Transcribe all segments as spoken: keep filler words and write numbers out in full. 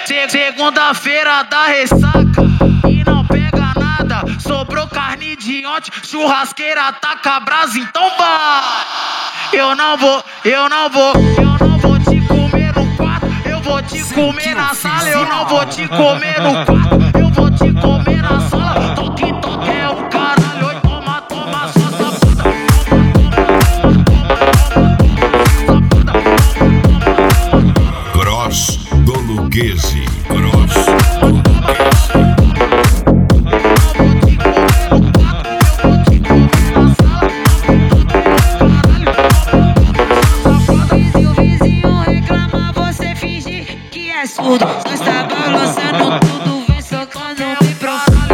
Se- Segunda-feira da ressaca e não pega nada. Sobrou carne de ontem, churrasqueira taca brasa, então vai. Eu não vou, eu não vou, eu não vou te comer no quarto. Eu vou te comer na sala, eu não vou te comer no quarto. Eu vou te comer na sala. Toque, toque é o caralho. Oi, toma, toma, sua safada. Cross do Luquezzi. Cross do Luquezzi. Surdo, só está balançando tudo, vem socando bem profundo.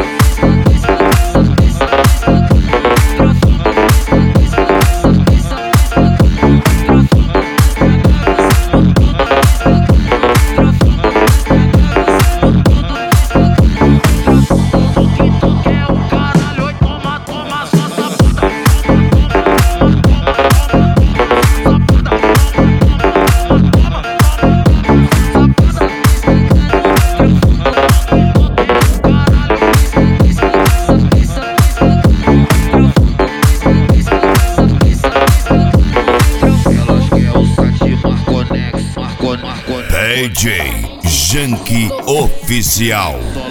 D J Janky Oficial.